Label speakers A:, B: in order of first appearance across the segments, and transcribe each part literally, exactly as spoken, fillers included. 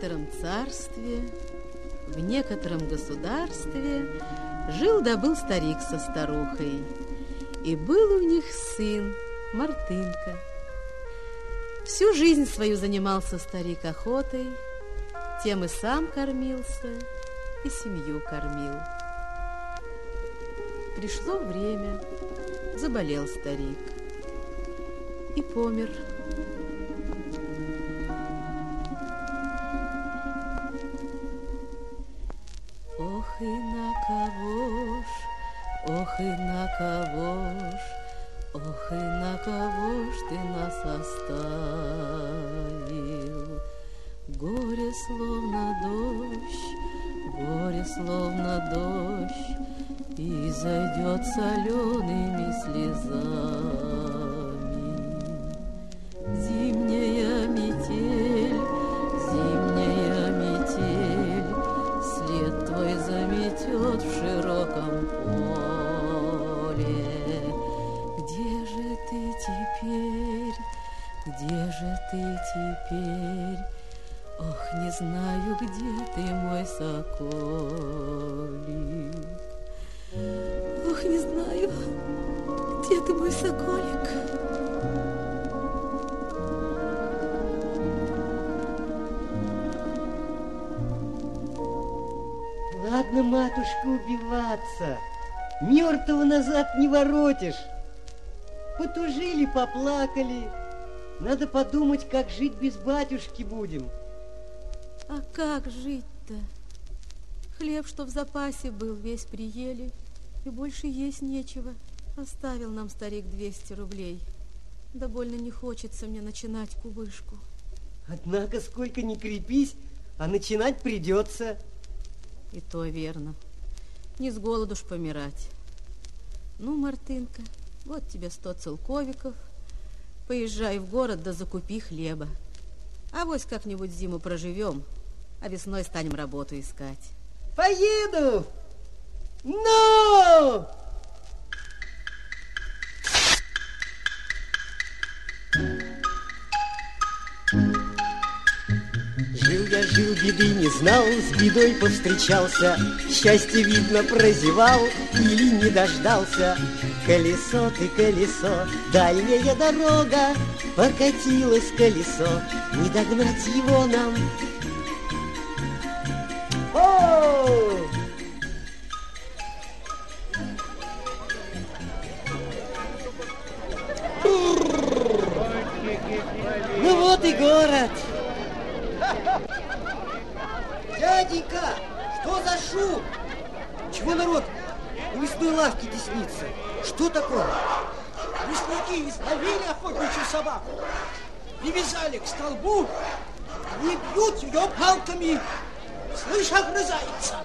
A: некотором царстве, в некотором государстве жил-да-был старик со старухой. И был у них сын Мартынка. Всю жизнь свою занимался старик охотой, тем и сам кормился, и семью кормил. Пришло время, заболел старик и помер. Ох и на кого ж, ох и на кого ж, ох и на кого ж ты нас оставил? Горе словно дождь, горе словно дождь, и зайдет солеными слезами. Зимняя метель, зимняя метель, след твой заметет в широком поле. Где же ты теперь, где же ты теперь? Ох, не знаю, где ты, мой соколик. Ох, не знаю, где ты, мой соколик.
B: Ладно, матушка, убиваться. Мертвого назад не воротишь. Потужили, поплакали. Надо подумать, как жить без батюшки будем.
A: А как жить-то? Хлеб, что в запасе был, весь приели, и больше есть нечего. Оставил нам старик двести рублей. Да больно не хочется мне начинать кубышку.
B: Однако, сколько ни крепись, а начинать придется.
A: И то верно. Не с голоду ж помирать. Ну, Мартынка, вот тебе сто целковиков. Поезжай в город, да закупи хлеба. Авось как-нибудь зиму проживем, а весной станем работу искать.
B: Поеду! Ну! Жил я, жил, беды не знал, с бедой повстречался, счастье, видно, прозевал или не дождался. Колесо ты, колесо, дальняя дорога, покатилось колесо, не догнать его нам. О! Ну вот и город. Дяденька, что за шум? Чего народ у мясной лавки теснится? Что такое?
C: Мясники изловили охотничью собаку, привязали к столбу, не бьют ее палками, слышь, огрызается.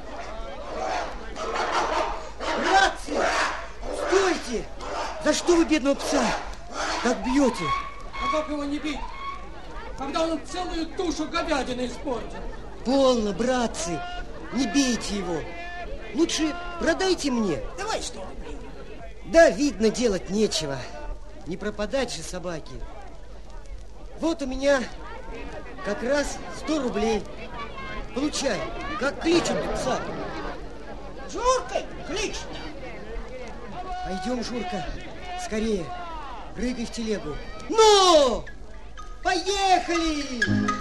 B: Братцы, стойте! За что вы бедного пса так бьете?
C: А как его не бить, когда он целую тушу говядины испортил?
B: Полно, братцы, не бейте его. Лучше продайте мне.
C: Давай сто рублей.
B: Да, видно, делать нечего. Не пропадать же собаке. Вот у меня как раз сто рублей. Получай. Как кличем пса?
C: Журкой клич.
B: Пойдем, Журка, скорее. Прыгай в телегу. Ну! Поехали!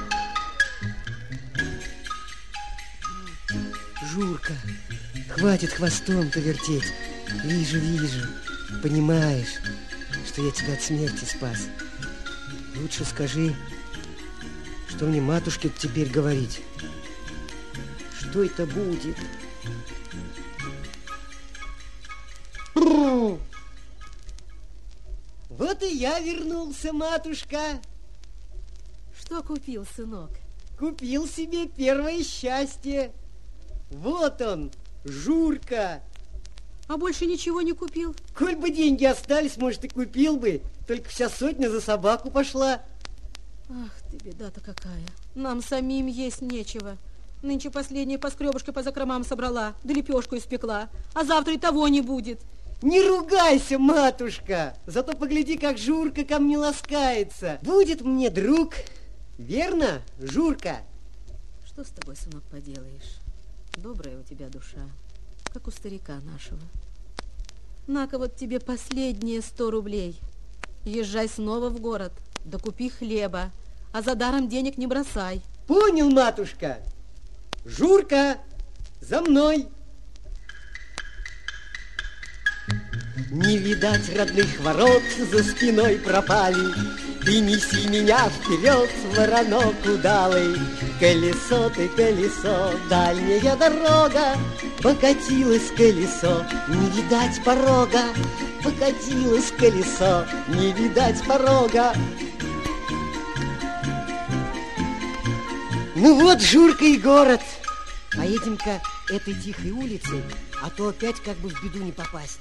B: Журка, хватит хвостом-то вертеть. Вижу, вижу. Понимаешь, что я тебя от смерти спас. Лучше скажи, что мне матушке теперь говорить. Что это будет? Вот и я вернулся, матушка.
A: Что купил, сынок?
B: Купил себе первое счастье. Вот он, Журка.
A: А больше ничего не купил?
B: Коль бы деньги остались, может, и купил бы. Только вся сотня за собаку пошла.
A: Ах ты, беда-то какая. Нам самим есть нечего. Нынче последняя поскребушка по закромам собрала, да лепешку испекла. А завтра и того не будет.
B: Не ругайся, матушка. Зато погляди, как Журка ко мне ласкается. Будет мне друг. Верно, Журка?
A: Что с тобой, сынок, поделаешь? Добрая у тебя душа, как у старика нашего. На-ка вот тебе последние сто рублей. Езжай снова в город, да купи хлеба, а за даром денег не бросай.
B: Понял, матушка. Журка, за мной. Не видать родных ворот, за спиной пропали. Ты неси меня вперед, воронок удалый. Колесо ты, колесо, дальняя дорога. Покатилось колесо, не видать порога. Покатилось колесо, не видать порога. Ну вот, Журка, и город. Поедем-ка этой тихой улицей, а то опять как бы в беду не попасть.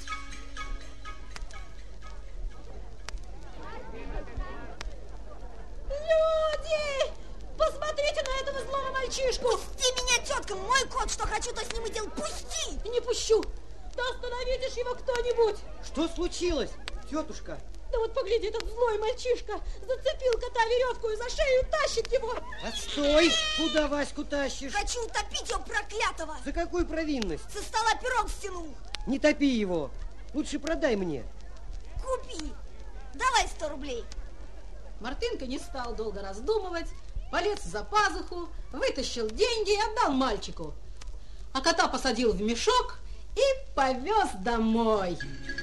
D: Мальчишку! Пусти меня, тетка! Мой кот, что хочу, то с ним и делать. Пусти!
A: Не пущу! Да остановите ж его кто-нибудь!
B: Что случилось, тетушка?
A: Да вот погляди, этот злой мальчишка зацепил кота веревку за шею и тащит его.
B: Отстой! Куда Ваську тащишь?
D: Хочу утопить его, проклятого!
B: За какую провинность?
D: Со стола пирог стянул.
B: Не топи его. Лучше продай мне.
D: Купи. Давай сто рублей.
A: Мартынка не стал долго раздумывать, полез за пазуху, вытащил деньги и отдал мальчику. А кота посадил в мешок и повез домой.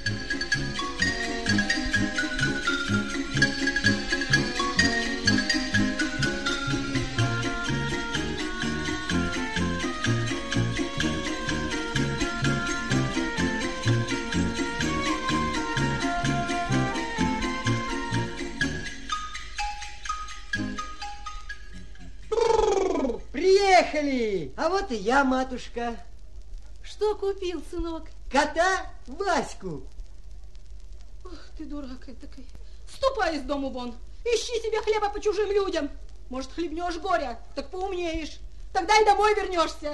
B: Приехали! А вот и я, матушка.
A: Что купил, сынок?
B: Кота Ваську.
A: Ох, ты дурак этакой. Ступай из дому вон. Ищи себе хлеба по чужим людям. Может, хлебнешь горя, так поумнеешь. Тогда и домой вернешься.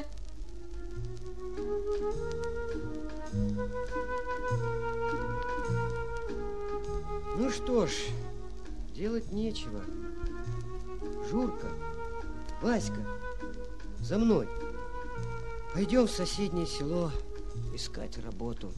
B: Ну что ж, делать нечего. Журка, Васька, за мной. Пойдем в соседнее село искать работу.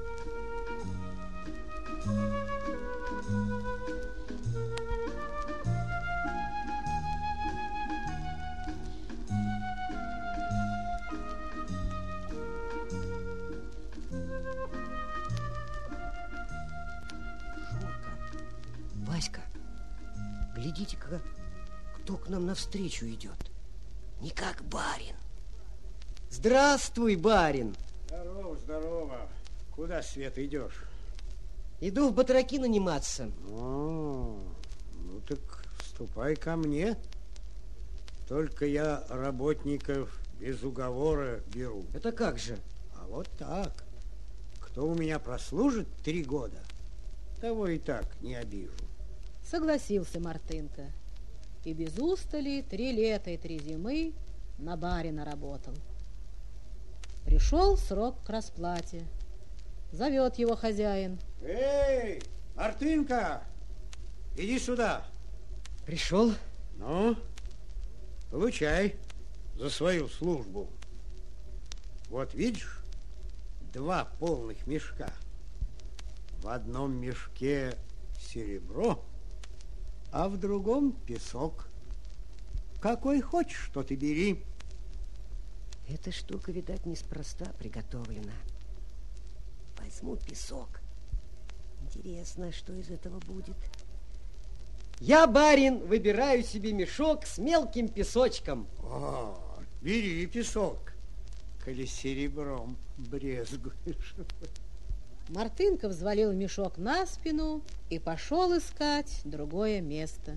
B: Журка, Васька, глядите-ка, кто к нам навстречу идет. Не как барин. Здравствуй, барин.
E: Здорово, здорово. Куда, Света, идешь?
B: Иду в батраки наниматься.
E: О, ну так ступай ко мне. Только я работников без уговора беру.
B: Это как же?
E: А вот так. Кто у меня прослужит три года, того и так не обижу.
A: Согласился Мартынка. И без устали три лета и три зимы на барина работал. Пришел срок к расплате. Зовет его хозяин.
E: Эй, Мартынка, иди сюда.
B: Пришел?
E: Ну, получай за свою службу. Вот видишь, два полных мешка. В одном мешке серебро, а в другом песок. Какой хочешь, что ты бери.
B: Эта штука, видать, неспроста приготовлена. Возьму песок. Интересно, что из этого будет. Я, барин, выбираю себе мешок с мелким песочком.
E: О, бери песок, коли серебром брезгуешь.
A: Мартынка взвалил мешок на спину и пошел искать другое место.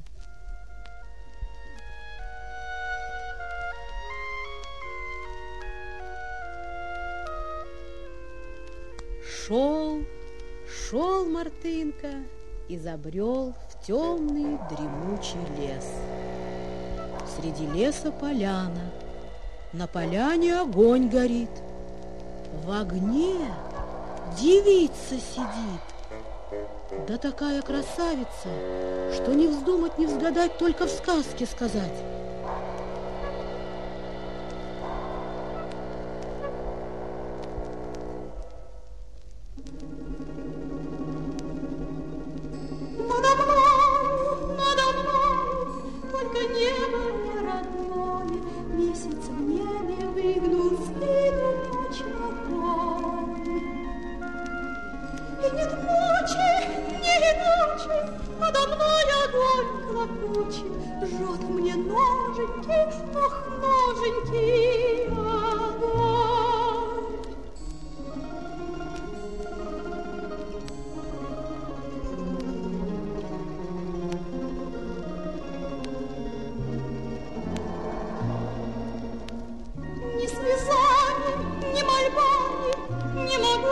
A: Шел, шел Мартынка и забрел в темный дремучий лес. Среди леса поляна, на поляне огонь горит. В огне девица сидит, да такая красавица, что не вздумать, не взгадать, только в сказке сказать.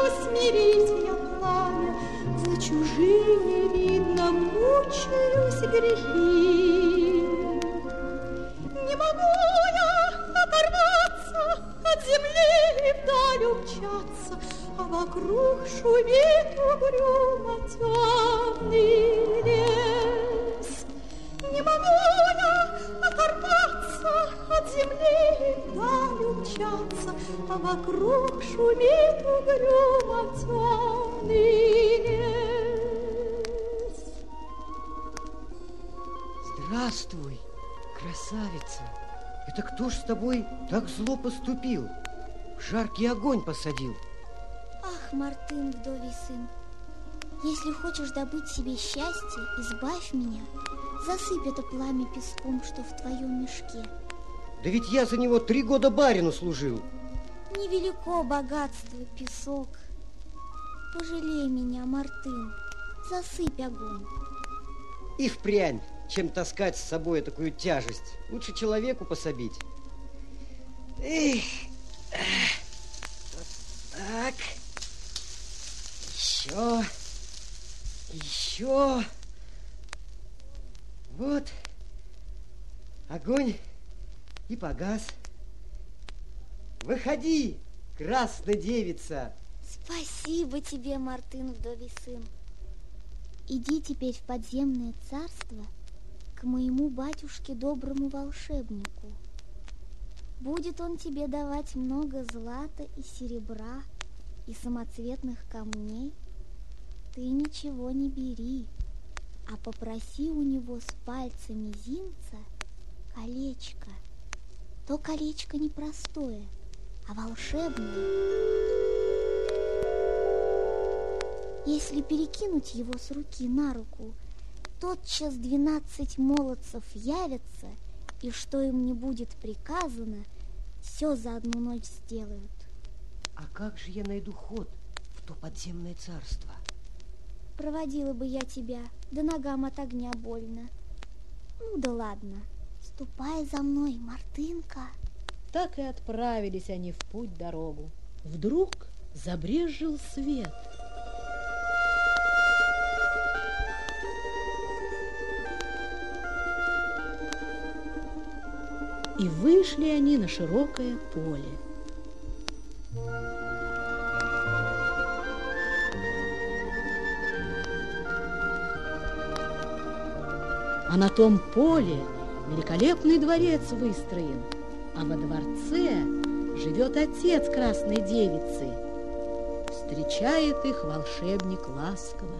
F: смирить я пламя, за чужие, видно, мучаюсь грехи. Не могу я оторваться от земли и вдаль умчаться, а вокруг шумит угрюмо темный лес. Не могу я оторваться от земли и вдаль умчаться, а вокруг шумит угрюмо темный лес.
B: Здравствуй, красавица. Это кто ж с тобой так зло поступил? В жаркий огонь посадил.
G: Ах, Мартын, вдовий сын, если хочешь добыть себе счастье, избавь меня. Засыпь это пламя песком, что в твоем мешке.
B: Да ведь я за него три года барину служил.
G: Невелико богатство, песок. Пожалей меня, Мартын, засыпь огонь.
B: И впрямь, чем таскать с собой такую тяжесть. Лучше человеку пособить. Эх, вот так. Еще, еще. Вот, огонь и погас. Выходи, красная девица.
G: Спасибо тебе, Мартын, вдовий сын. Иди теперь в подземное царство к моему батюшке, доброму волшебнику. Будет он тебе давать много злата и серебра и самоцветных камней. Ты ничего не бери, а попроси у него с пальца мизинца колечко. То колечко не простое, а волшебное. Если перекинуть его с руки на руку, тотчас двенадцать молодцев явятся, и что им не будет приказано, все за одну ночь сделают.
B: А как же я найду ход в то подземное царство?
G: Проводила бы я тебя, да ногам от огня больно. Ну да ладно, ступай за мной, Мартынка.
A: Так и отправились они в путь-дорогу. Вдруг забрезжил свет. И вышли они на широкое поле. А на том поле великолепный дворец выстроен, а во дворце живет отец красной девицы. Встречает их волшебник ласково.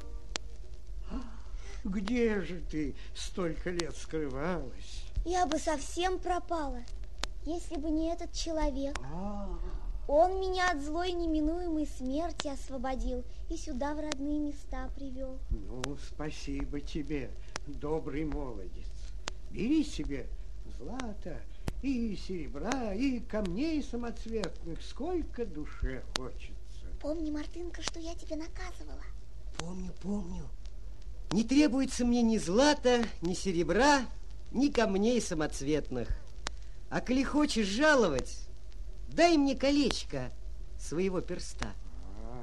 E: Где же ты столько лет скрывалась?
G: Я бы совсем пропала, если бы не этот человек.
E: А.
G: Он меня от злой неминуемой смерти освободил и сюда в родные места привел.
E: Ну, спасибо тебе, добрый молодец. Бери себе злато и серебра, и камней самоцветных, сколько душе хочется.
G: Помни, Мартынка, что я тебя наказывала.
B: Помню, помню. Не требуется мне ни злата, ни серебра, ни камней самоцветных. А коли хочешь жаловать, дай мне колечко своего перста.
E: А,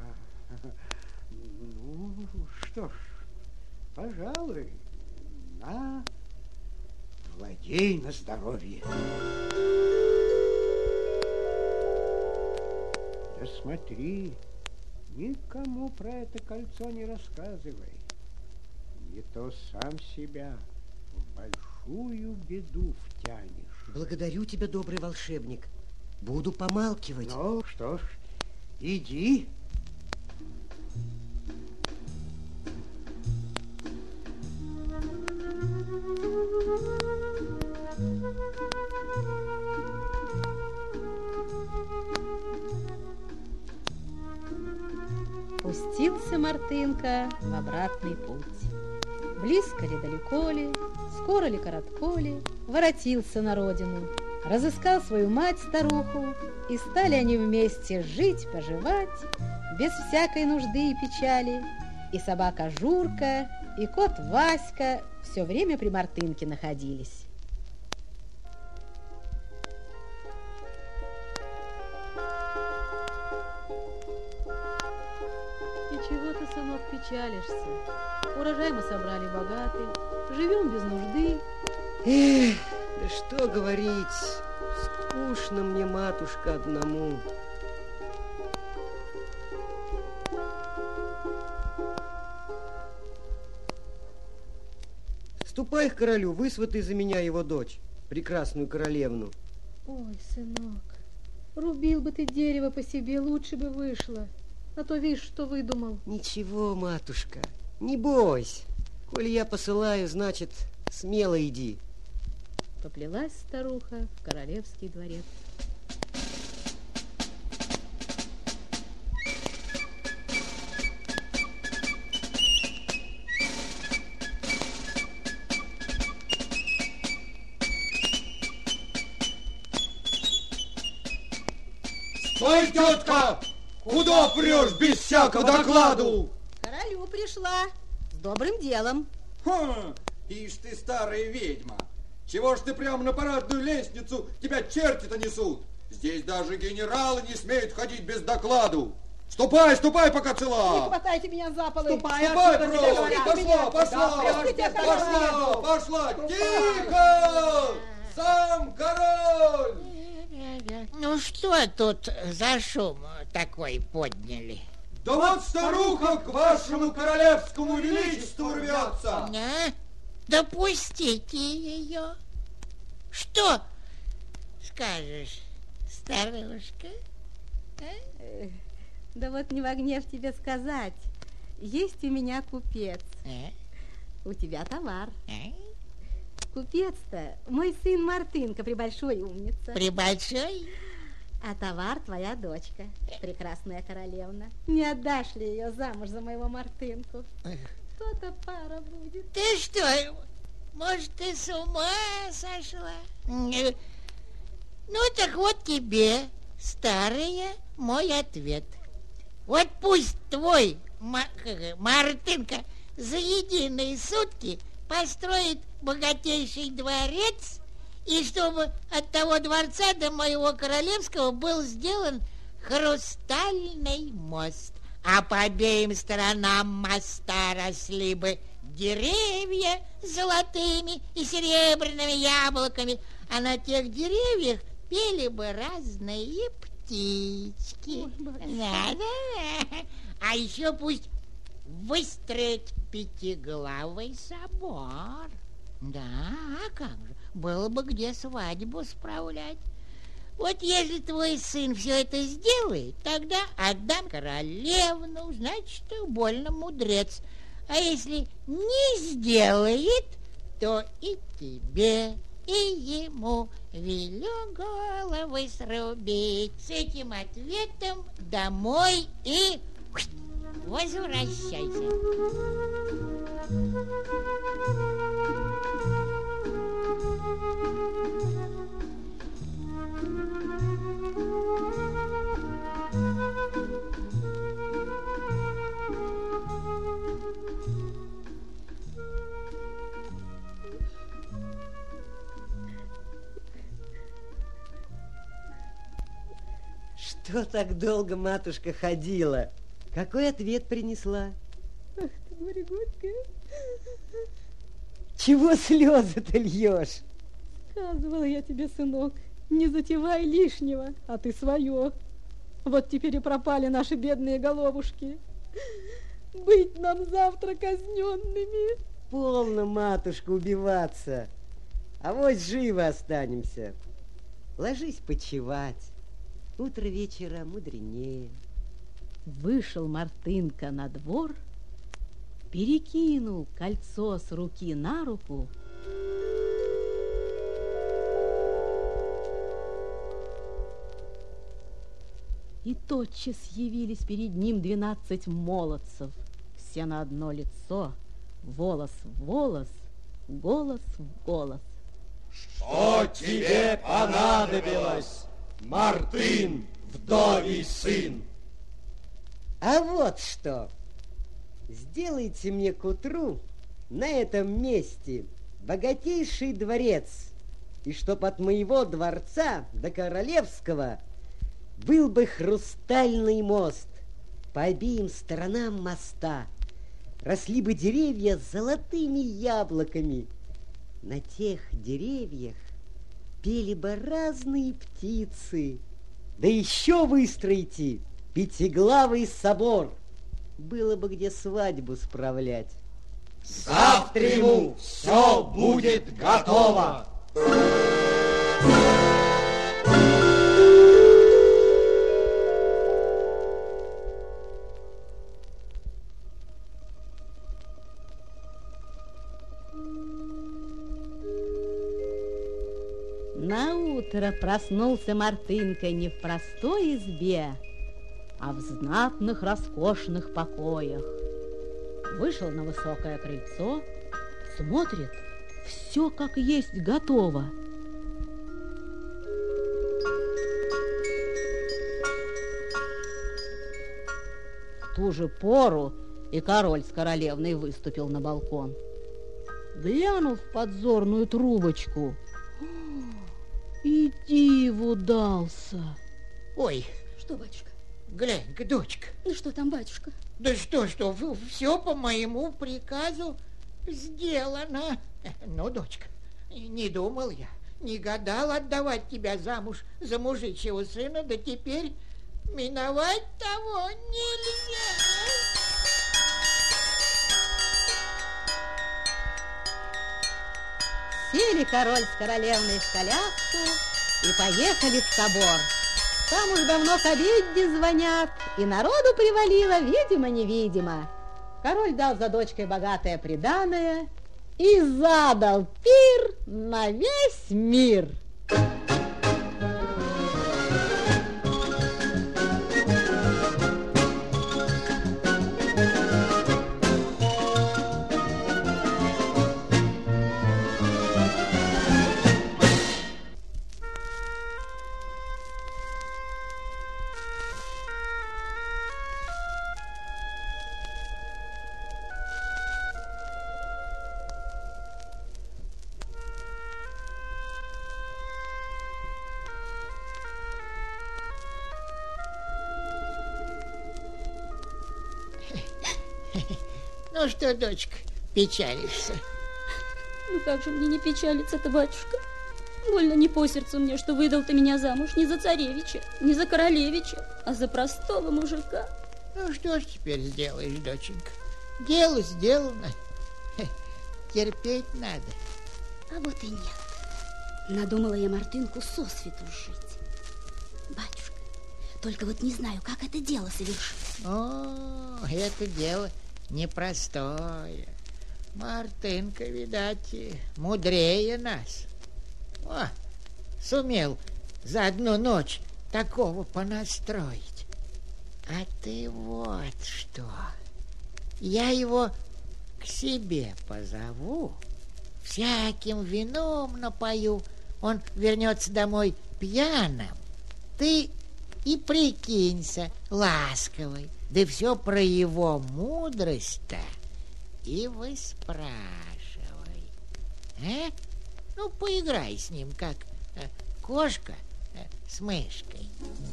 E: ну, что ж, пожалуй, на, владей на здоровье. Да смотри, никому про это кольцо не рассказывай. Не то сам себя в большую беду втянешь.
B: Благодарю тебя, добрый волшебник. Буду помалкивать.
E: Ну, что ж, иди.
A: Пустился Мартынка в обратный путь. Близко ли, далеко ли, скоро ли, коротко ли, воротился на родину, разыскал свою мать-старуху, и стали они вместе жить, поживать, без всякой нужды и печали. И собака Журка, и кот Васька все время при Мартынке находились. чего ты, сынок, печалишься? Урожай мы собрали богатый, живем без нужды.
B: Эх, да что говорить, скучно мне, матушка, одному. Ступай к королю, высватай за меня его дочь, прекрасную королевну.
A: Ой, сынок, рубил бы ты дерево по себе, лучше бы вышло. А то видишь, что выдумал.
B: Ничего, матушка, не бойся. Коли я посылаю, значит, смело иди.
A: Поплелась старуха в королевский дворец.
C: Стой, тетка! Куда прешь без всякого докладу?
A: Королю пришла с добрым делом.
C: Ха! Ишь ты, старая ведьма! Чего ж ты прямо на парадную лестницу, тебя черти-то несут? Здесь даже генералы не смеют ходить без докладу. Ступай, ступай, пока цела!
D: Не хватайте меня за полы!
C: Ступай, ступай, просто! Пошла, пошла! Пошла, пошла! Тихо! Сам король!
H: Ну что тут за шум такой подняли?
C: Да вот старуха к вашему королевскому величеству рвется!
H: А? Допустите ее. Что скажешь, старушка? А?
A: Да вот не во гнев тебе сказать. Есть у меня купец.
H: А?
A: У тебя товар.
H: А?
A: Купец-то мой сын Мартынка, прибольшой умница.
H: Прибольшой?
A: А товар твоя дочка, прекрасная королевна. Не отдашь ли ее замуж за моего Мартынку? То-то пара будет.
H: Ты что, может, ты с ума сошла? Ну, так вот тебе, старая, мой ответ. Вот пусть твой Мартынка за единые сутки построит богатейший дворец, и чтобы от того дворца до моего королевского был сделан хрустальный мост, а по обеим сторонам моста росли бы деревья с золотыми и серебряными яблоками, а на тех деревьях пели бы разные птички. Да, да. А еще пусть выстроить пятиглавый собор. Да, а как же, было бы где свадьбу справлять. Вот если твой сын все это сделает, тогда отдам королевну, значит, больно мудрец. А если не сделает, то и тебе, и ему велю головы срубить. С этим ответом домой и возвращайся.
B: Что так долго матушка ходила? Какой ответ принесла?
A: Ах ты, горе горькая.
B: Чего слезы-то льешь?
A: Сказывала я тебе, сынок, не затевай лишнего, а ты свое. Вот теперь и пропали наши бедные головушки. Быть нам завтра казненными.
B: Полно, матушка, убиваться. А вот живо останемся. Ложись почевать. Утро вечера мудренее.
A: Вышел Мартынка на двор, перекинул кольцо с руки на руку. И тотчас явились перед ним двенадцать молодцев, все на одно лицо, волос в волос, голос в голос.
C: Что тебе понадобилось, Мартын, вдовий сын?
B: А вот что. Сделайте мне к утру на этом месте богатейший дворец, и чтоб от моего дворца до королевского был бы хрустальный мост. по обеим сторонам моста росли бы деревья с золотыми яблоками. На тех деревьях пели бы разные птицы. Да еще выстроите пятиглавый собор. Было бы где свадьбу справлять.
C: Завтра ему все будет готово.
A: Наутро проснулся Мартынка не в простой избе, а в знатных роскошных покоях. Вышел на высокое крыльцо, смотрит, все как есть готово. В ту же пору и король с королевной выступил на балкон. Глянул в подзорную трубочку, и диву дался.
H: Ой,
D: Что, батюшка?
H: глянь-ка, дочка.
D: Ну что там, батюшка?
H: Да что, что, все по моему приказу сделано. Ну, дочка, не думал я, не гадал отдавать тебя замуж за мужичьего сына, да теперь миновать того нельзя.
A: Сели король с королевной в коляску и поехали в собор. Там уж давно к обедне звонят, и народу привалило, видимо-невидимо. Король дал за дочкой богатое приданое и задал пир на весь мир.
H: Ну что, дочка, печалишься?
I: Ну как же мне не печалиться-то, батюшка? Больно не по сердцу мне, что выдал ты меня замуж не за царевича, не за королевича, а за простого мужика.
H: Ну что ж теперь сделаешь, доченька? Дело сделано. Хе, терпеть надо.
I: А вот и нет. Надумала я Мартынку сосвету жить. Батюшка, только вот не знаю, как это дело совершить.
H: О, это дело непростое. Мартынка, видать, мудрее нас. О, сумел за одну ночь такого понастроить. А ты вот что. Я его к себе позову, всяким вином напою, он вернется домой пьяным. Ты и прикинься ласковый, да все про его мудрость-то и выспрашивай. А? Ну, поиграй с ним, как э, кошка э, с мышкой.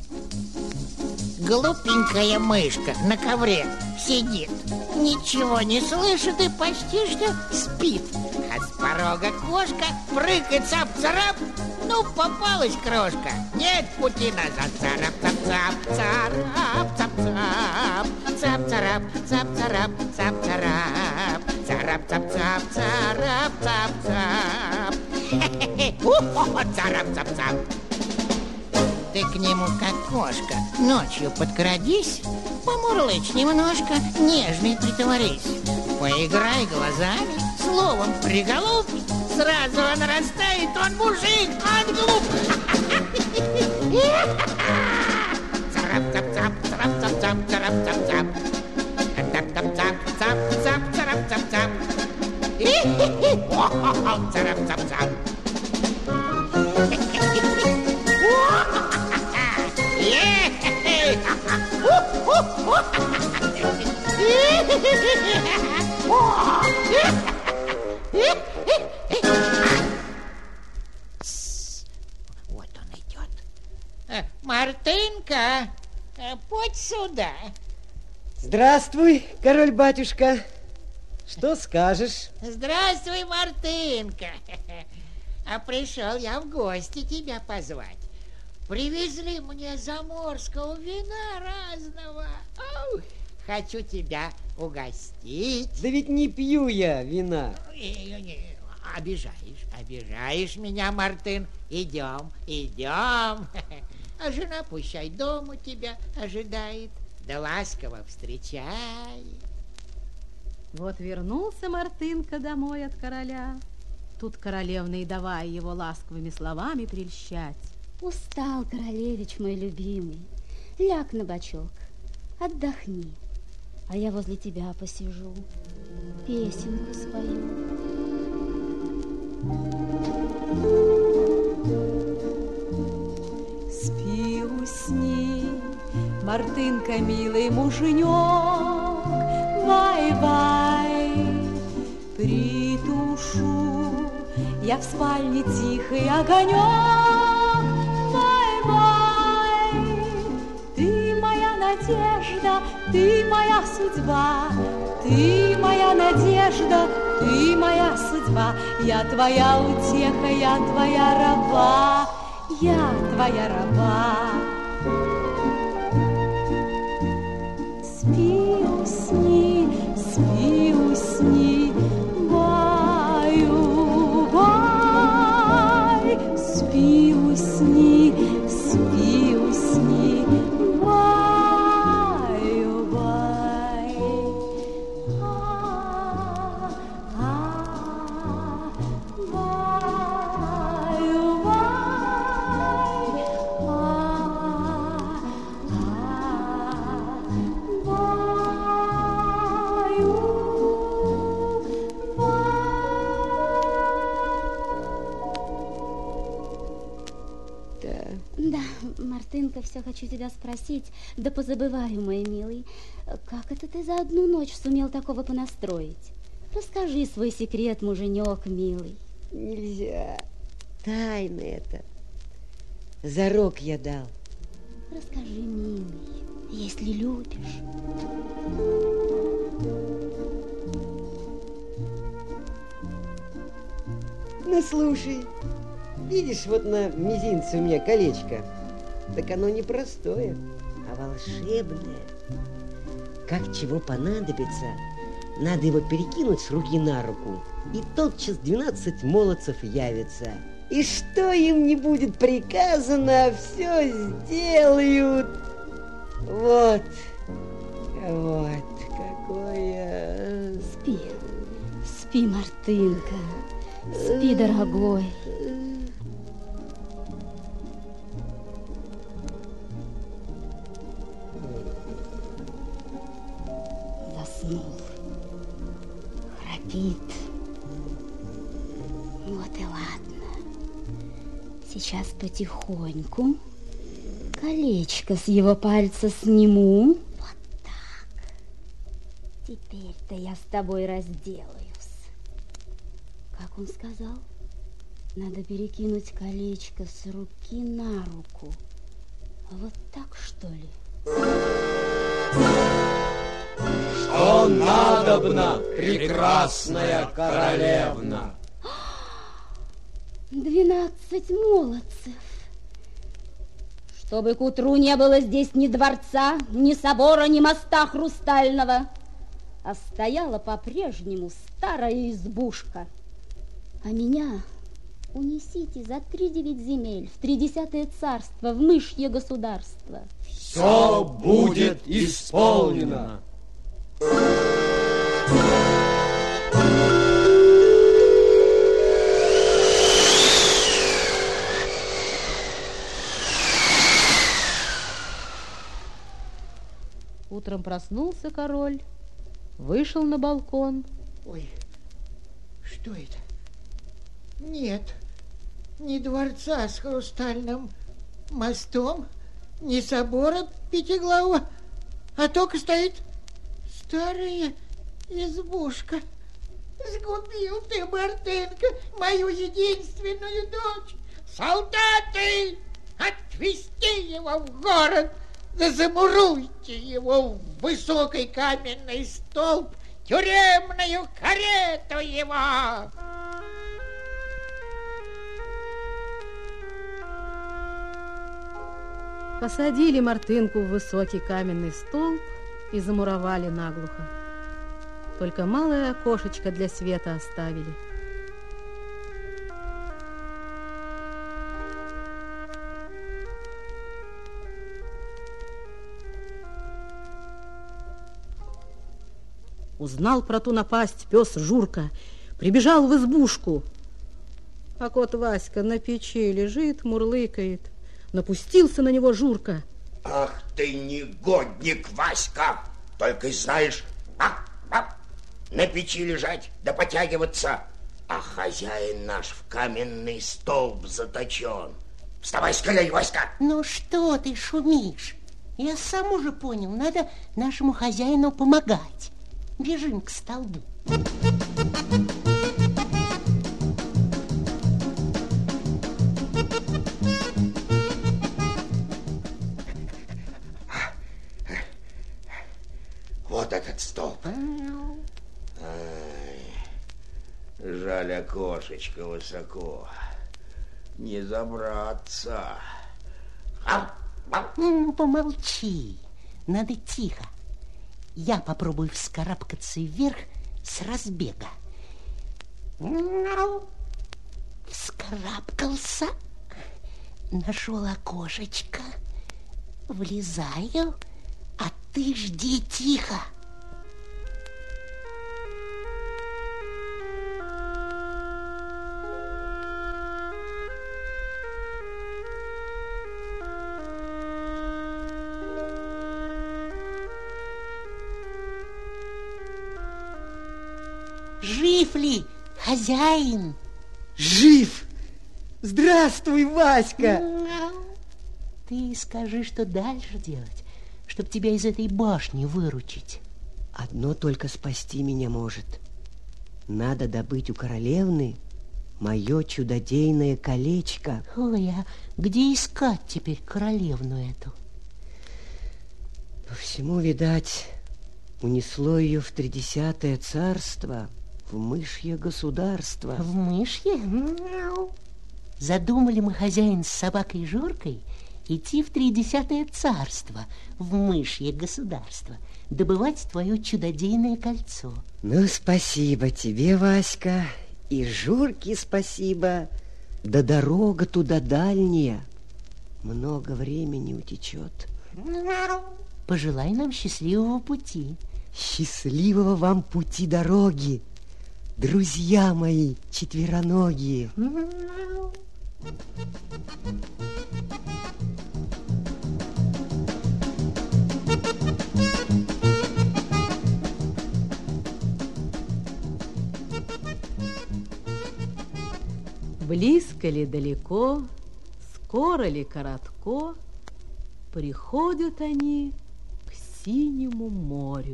H: Глупенькая мышка на ковре сидит, ничего не слышит и почти что спит. А с порога кошка прыгает, цап-царап. Ну, попалась крошка, нет пути назад. Царап-цап-цап, царап-цап-цап, цап-царап, цап-царап, цап-царап, царап-цап-цап, царап-цап-цап. Хе-хе-хе, царап-цап-цап. Ты к нему, как кошка, ночью подкрадись, помурлычь немножко, нежный притворись. Поиграй глазами, словом приголубь, сразу он растает, он мужик, он глуп. Царап-цап-цап, царап-цап-цап, царап-цап-цап. Цап-цап-цап, цап-цап-цап, царап-цап-цап. Царап-цап-цап. Вот он идет. Мартынка, подь сюда.
B: Здравствуй, король-батюшка. Что скажешь?
H: Здравствуй, Мартынка. А пришел я в гости тебя позвать. Привезли мне заморского вина разного. Ау, хочу тебя угостить.
B: Да ведь не пью я вина.
H: Обижаешь, обижаешь меня, Мартын. Идем, идем. А жена пущай дома тебя ожидает. Да ласково встречай.
A: Вот вернулся Мартынка домой от короля. Тут королевна и давай его ласковыми словами прельщать.
I: Устал, королевич мой любимый. Ляг на бочок, отдохни, а я возле тебя посижу, песенку спою.
F: Спи, усни, Мартынка, милый муженек, вай-вай, притушу я в спальне тихий огонек. Надежда, ты моя судьба, ты моя надежда, ты моя судьба. Я твоя утеха, я твоя раба, я твоя раба. Спи, усни, спи, усни, баю, бай. Спи, усни, спи, усни, бай.
I: Мартынка, все хочу тебя спросить, да позабываю, мой милый, как это ты за одну ночь сумел такого понастроить? Расскажи свой секрет, муженек милый.
B: Нельзя, тайна это, зарок я дал.
I: Расскажи, милый, если любишь.
B: Ну, слушай, видишь, вот на мизинце у меня колечко. Так оно не простое, а волшебное. Как чего понадобится, надо его перекинуть с руки на руку, и тотчас двенадцать молодцев явятся. И что им не будет приказано, все сделают. Вот, вот, какое...
I: Спи, спи, Мартынка, спи, дорогой. Заснул, храпит. Вот и ладно. Сейчас потихоньку колечко с его пальца сниму. Вот так. Теперь-то я с тобой разделаюсь. Как он сказал? Надо перекинуть колечко с руки на руку. Вот так, что ли?
C: Что надобно, прекрасная королевна?
I: Двенадцать молодцев. Чтобы к утру не было здесь ни дворца, ни собора, ни моста хрустального, а стояла по-прежнему старая избушка. А меня унесите за три девять земель в тридесятое царство, в мышье государство.
C: Все будет исполнено.
A: Утром проснулся король, вышел на балкон.
H: Ой, что это? Нет, ни дворца с хрустальным мостом, ни собора пятиглавого, а только стоит старая избушка. Сгубил ты, Мартынка, мою единственную дочь. Солдаты, отвезти его в город, да замуруйте его в высокий каменный столб, тюремную карету его.
A: Посадили Мартынку в высокий каменный столб и замуровали наглухо. Только малое окошечко для света оставили. Узнал про ту напасть пес Журка, прибежал в избушку. А кот Васька на печи лежит, мурлыкает. Напустился на него Журка.
J: Ах ты, негодник, Васька! Только и знаешь, а, а, на печи лежать да потягиваться. А хозяин наш в каменный столб заточен. Вставай скорей, Васька!
K: Ну что ты шумишь? Я сам уже понял, надо нашему хозяину помогать. Бежим к столбу.
J: Вот этот столб. Ай, жаль, окошечко высоко. Не забраться. А? А?
K: Ну, помолчи. Надо тихо. Я попробую вскарабкаться вверх с разбега. Вскарабкался. Нашел окошечко. Влезаю. А ты жди тихо. Жив ли хозяин?
B: Жив! Здравствуй, Васька!
K: Ты скажи, что дальше делать, чтоб тебя из этой башни выручить.
B: Одно только спасти меня может. Надо добыть у королевны мое чудодейное колечко.
K: Ой, а где искать теперь королевну эту?
B: По всему, видать, унесло ее в тридесятое царство, в мышье государство.
K: В мышье? Задумали мы, хозяин, с собакой Журкой идти в тридесятое царство, в мышье государство, добывать твое чудодейное кольцо.
B: Ну, спасибо тебе, Васька, и Журке спасибо. Да дорога туда дальняя, много времени утечет.
K: Пожелай нам счастливого пути.
B: Счастливого вам пути дороги, друзья мои четвероногие.
A: Близко ли далеко, скоро ли коротко, приходят они к синему морю.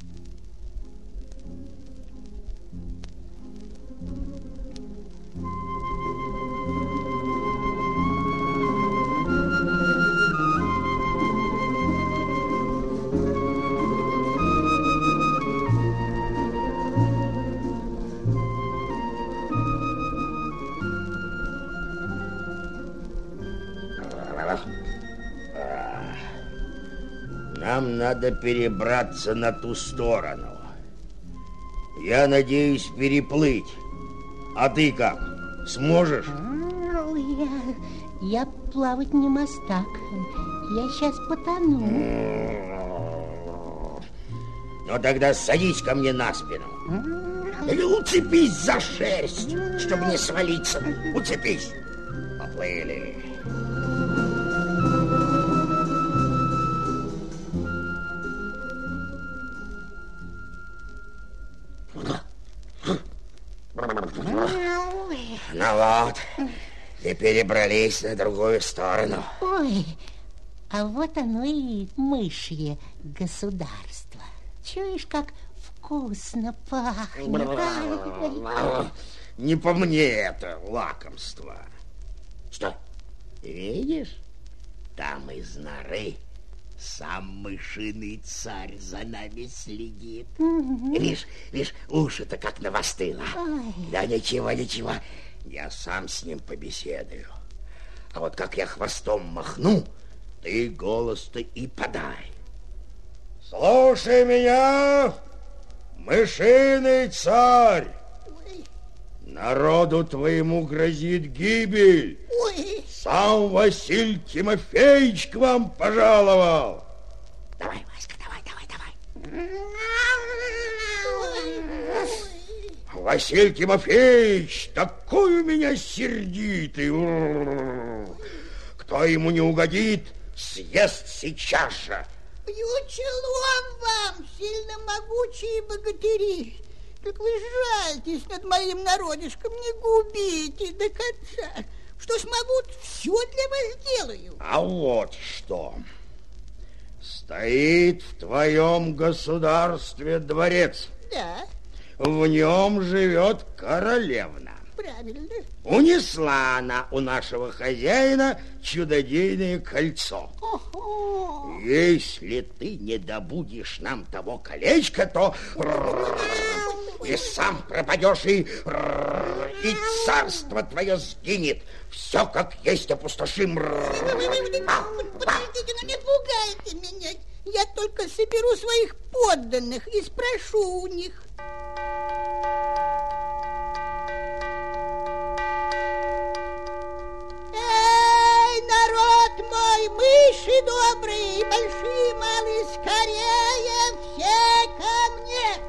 J: Нам надо перебраться на ту сторону. Я надеюсь переплыть. А ты как? Сможешь?
K: Я, я плавать не мастак. Я сейчас потону.
J: Ну тогда садись ко мне на спину. Или уцепись за шерсть, чтобы не свалиться. Уцепись. Поплыли. Ну вот, и перебрались на другую сторону.
K: Ой, а вот оно и мышье государство. Чуешь, как вкусно пахнет?
J: Не по мне это лакомство. Что, видишь? Там из норы Сам мышиный царь за нами следит.
K: Угу.
J: Видишь, видишь, уши-то как навостыло.
K: Ой.
J: Да ничего, ничего, я сам с ним побеседую. А вот как я хвостом махну, ты голос-то и подай. Слушай меня, мышиный царь.
H: Ой.
J: Народу твоему грозит гибель.
H: Ой.
J: Сам Василий Тимофеевич к вам пожаловал. Давай, Васька, давай, давай, давай. Василий Тимофеевич, такой у меня сердитый. Кто ему не угодит, съест сейчас же.
H: Ючелом вам, сильно могучие богатыри. Как вы жальтесь над моим народишком, не губите до конца. Что смогу, все для вас сделаю.
J: А вот что. Стоит в твоем государстве дворец.
H: Да.
J: В нем живет королевна.
H: Правильно.
J: Унесла она у нашего хозяина чудодейное кольцо.
H: Ого.
J: Если ты не добудешь нам того колечка, то и сам пропадешь, и, и царство твое сгинет. Все как есть опустошим.
H: Подождите, ну не пугайте меня. Я только соберу своих подданных и спрошу у них. Эй, народ мой, мыши добрые, большие, малые, скорее все ко мне.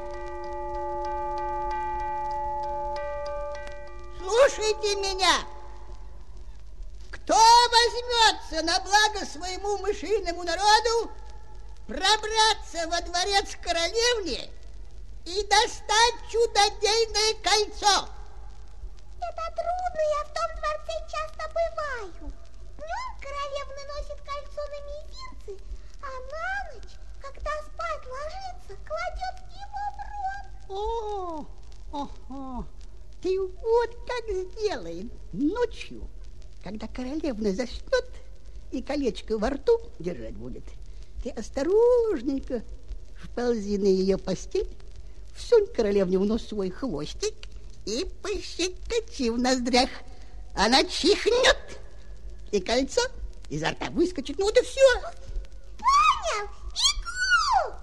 H: Слушайте меня. Кто возьмется на благо своему мышиному народу пробраться во дворец королевны и достать чудодейное кольцо?
G: Это трудно, я в том дворце часто бываю. Днем королевна носит кольцо на мизинце, а на ночь, когда спать ложится, кладет его в рот.
H: О, ого, ты вот как сделаем ночью, когда королевна заснет и колечко во рту держать будет. Ты осторожненько вползи на ее постель, всунь королевне в нос свой хвостик и пощекочи в ноздрях. Она чихнет, и кольцо изо рта выскочит. Ну вот и все.
G: Понял, бегу!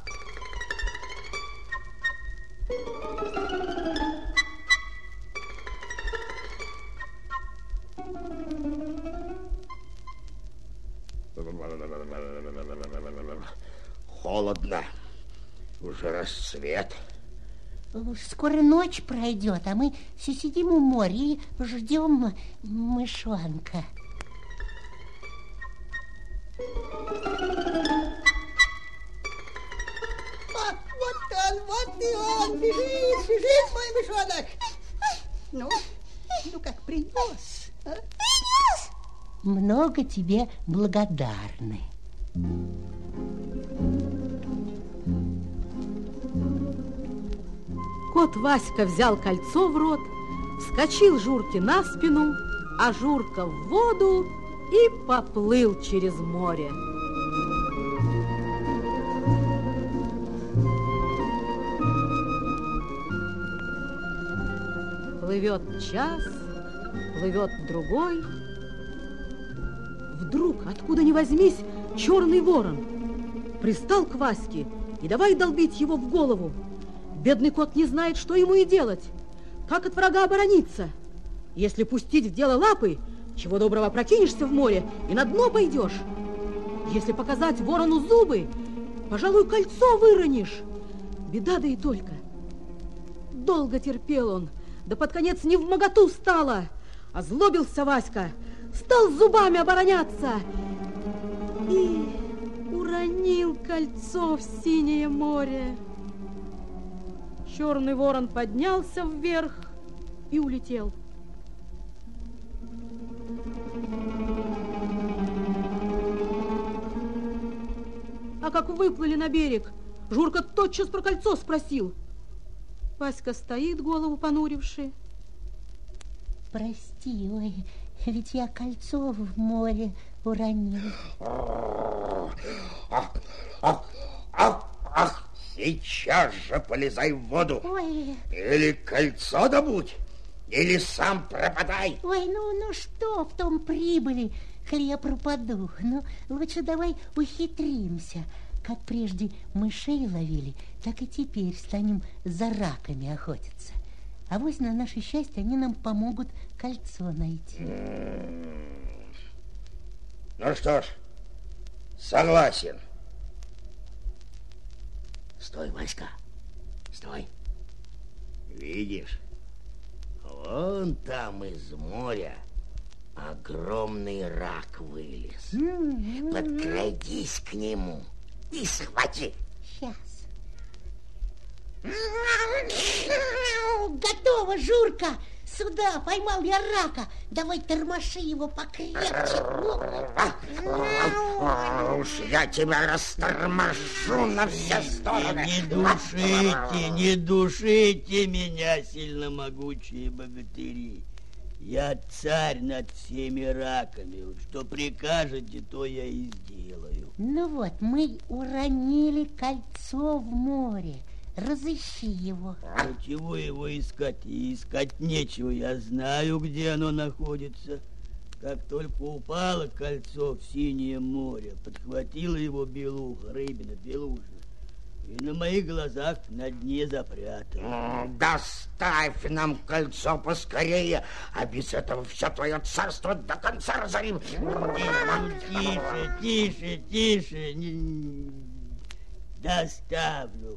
J: Холодно. Уже рассвет.
K: Скоро ночь пройдет, а мы все сидим у моря и ждем мышонка.
H: А, вот он, вот и он. Бежит, бежит мой мышонок. Ну, ну как, принес? А?
G: Принес?
K: Много тебе благодарны.
A: Кот Васька взял кольцо в рот, вскочил Журке на спину, а Журка в воду и поплыл через море. Плывет час, плывет другой. Вдруг, откуда ни возьмись, черный ворон пристал к Ваське и давай долбить его в голову. Бедный кот не знает, что ему и делать. Как от врага оборониться? Если пустить в дело лапы, чего доброго прокинешься в море и на дно пойдешь. Если показать ворону зубы, пожалуй, кольцо выронишь. Беда да и только. Долго терпел он, да под конец невмоготу стало. Озлобился Васька, стал зубами обороняться и уронил кольцо в синее море. Черный ворон поднялся вверх и улетел. А как выплыли на берег, Журка тотчас про кольцо спросил. Васька стоит, голову понуривши.
K: Прости, ой, ведь я кольцо в море уронил.
J: А, сейчас же полезай в воду.
K: Ой.
J: Или кольцо добудь, или сам пропадай.
K: Ой, ну, ну что в том прибыли, коли я пропаду? Ну, лучше давай ухитримся. Как прежде мышей ловили, так и теперь станем за раками охотиться. Авось на наше счастье они нам помогут кольцо найти.
J: Ну что ж, согласен. Стой, Васька, стой. Видишь, вон там из моря огромный рак вылез. Подкрадись к нему и схвати.
K: Сейчас. Готово, Журка. Сюда, поймал я рака. Давай тормоши его покрепче.
J: Уж я тебя расторможу на все стороны.
L: Не душите, не душите меня, сильномогучие богатыри. Я царь над всеми раками. Что прикажете, то я и сделаю.
K: Ну вот, мы уронили кольцо в море. Разыщи его.
L: А чего его искать? И искать нечего. Я знаю, где оно находится. Как только упало кольцо в синее море, подхватила его белуха, рыбина, белужина, и на моих глазах на дне запрятала.
J: Доставь нам кольцо поскорее, а без этого все твое царство до конца разорим.
L: Тише, тише, тише. Не... Доставлю.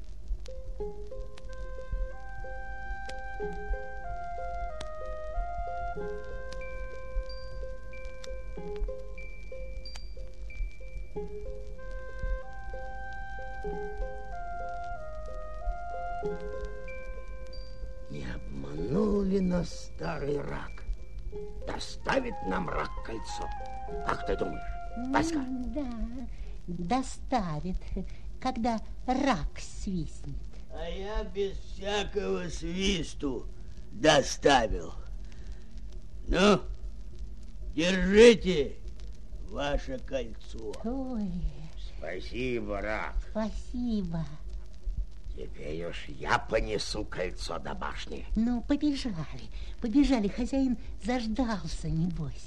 J: Не обманул ли нас старый рак? Доставит нам рак кольцо? Как ты думаешь, Васька?
K: Да, доставит, когда рак свистнет.
L: А я без всякого свисту доставил. Ну, держите ваше кольцо.
K: Ой.
J: Спасибо, рак.
K: Спасибо.
J: Теперь уж я понесу кольцо до башни.
K: Ну, побежали, побежали. Хозяин заждался, небось.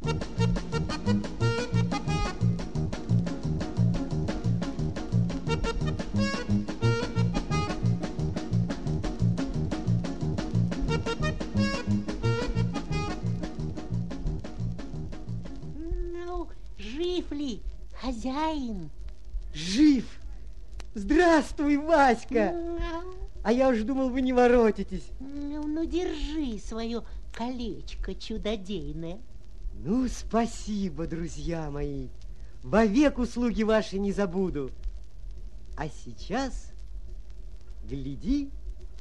K: Ну, жив ли хозяин?
B: Жив! Здравствуй, Васька! А я уж думал, вы не воротитесь.
K: Ну, ну держи свое колечко чудодейное.
B: Ну, спасибо, друзья мои. Вовек услуги ваши не забуду. А сейчас гляди.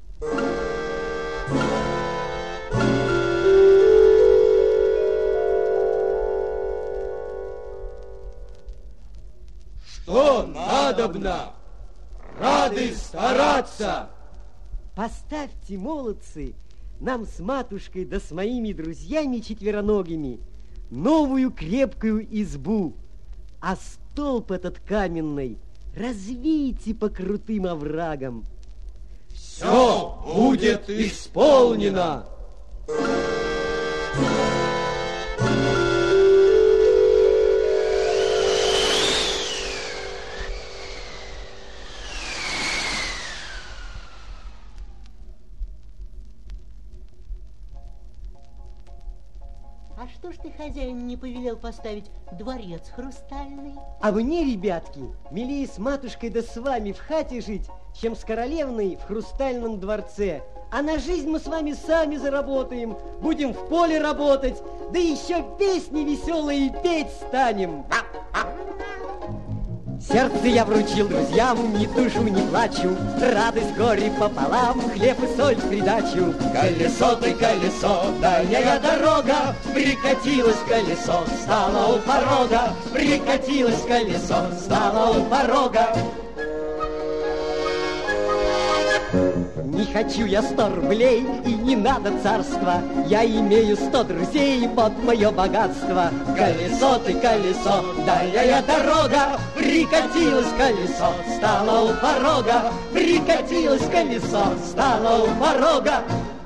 C: Что надобно? Рады стараться.
B: Поставьте, молодцы, нам с матушкой да с моими друзьями четвероногими новую крепкую избу, а столб этот каменный развейте по крутым оврагам.
C: Все будет исполнено.
K: А что ж ты, хозяин, не повелел поставить дворец хрустальный?
B: А мне, ребятки, милее с матушкой да с вами в хате жить, чем с королевной в хрустальном дворце. А на жизнь мы с вами сами заработаем, будем в поле работать, да еще песни веселые петь станем. Сердце я вручил друзьям, ни тушу, ни плачу, радость горе пополам, хлеб и соль в придачу.
C: Колесо ты, колесо, дальняя дорога, прикатилось колесо, стало у порога, прикатилось колесо, стало у порога.
B: Не хочу я сто рублей и не надо царства, я имею сто друзей под мое богатство. Колесо ты, колесо, дальняя дорога, прикатилось колесо, стало у порога, прикатилось колесо, стало у порога.